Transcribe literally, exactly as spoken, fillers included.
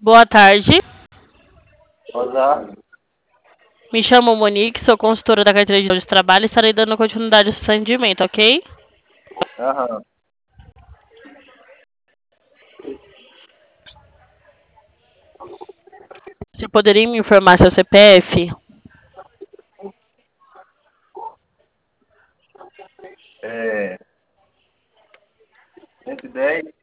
Boa tarde. Olá. Me chamo Monique, sou consultora da carteira de trabalho e estarei dando continuidade ao seu atendimento, ok? Aham. Você poderia me informar seu C P F? É. cento e dez.